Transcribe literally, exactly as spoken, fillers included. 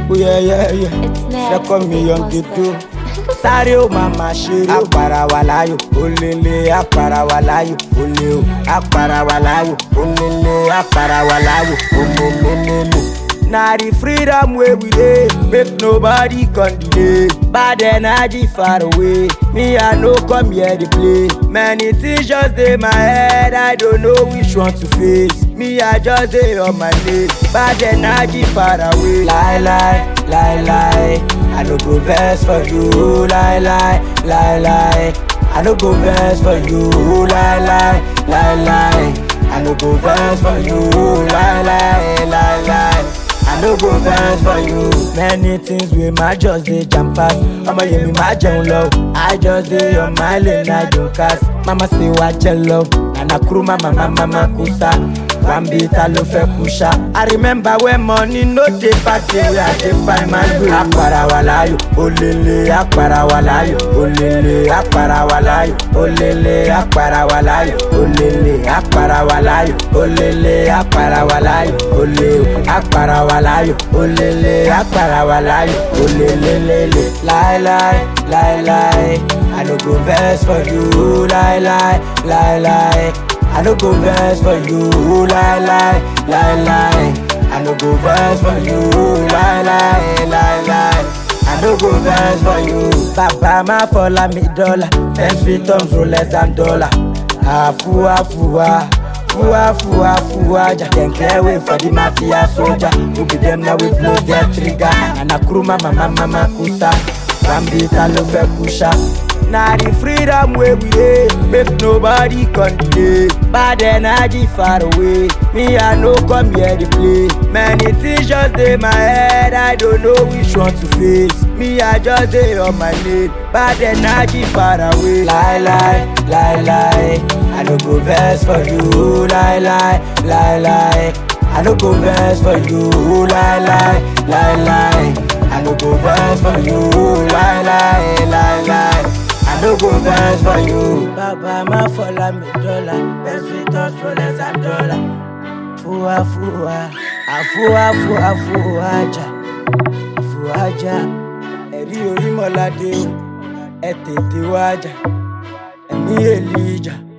Oh yeah, yeah, yeah. Second me young ghetto. Sáré o mama ṣeré o. Apara wa láyò, olele. Apara wa láyò, ole o. Apara wa láyò, olele. Apara wa láyò, olelelele. Na the freedom wey we dey, make nobody come delay. Bad energy far away, me I no come here to play. Many things just dey my head, I don't know which one to face. Me I just dey on my way, bad energy far away. Lie lie, lie lie, I no go vex for you. Lie lie, lie lie, I no go vex for you. Lie lie, lie lie, I no go vex for you. Lie lie, lie lie, I no go vex for you. Many things we might just dey jam pass. I'ma hear me my jam love. I just dey on my lane, I don't cast. Mama say watch your love. Nana crew mama mama mama kusa. One beat I love for kusha. I remember when money no dey party, we I dey find my way. Apara wa láyò, olele. Apara wa láyò, olele. Apara wa láyò, olele. Apara wa láyò, olele. Apara wa láyò, olele. Apara wa láyò, olele. Apara wa láyò, olele. Apara wa láyò, olelelele. Lie lie, lie lie, I no go vex for you. Lie lie, lie lie, I no go vex for you. Lie lie, lie lie, I no go vex for you. Lie lie, lie lie, I no go vex for you. Papa ma follow me dollar, ten feet tons Rolex and dollar. Afu afuwa, fua fua fua, ja dem clear way for the mafia soldier. Who be them now we blow their trigger. And a crew mama mama mama kusa, one beat I love for kusha. Na the freedom wey we dey, make nobody come delay. Bad energy far away, me I no come here to play. Many things just dey my head, I don't know which one to face. Me I just dey on my lane, bad energy far away. Lie lie, lie lie, I no go vex for you. Lie lie, lie lie, I no go vex for you. Lie lie, lie lie, I no go vex for you. Lie lie, lie lie, I no go vex for you. Baba ma follow me dollar, best with us Rolex and dollar. Fua fua, afua fua fua ja, fua ja. Ẹ̀rí orí mọ́ládé o, ẹ tètè wá jà, ẹ̀mí Èlíjà.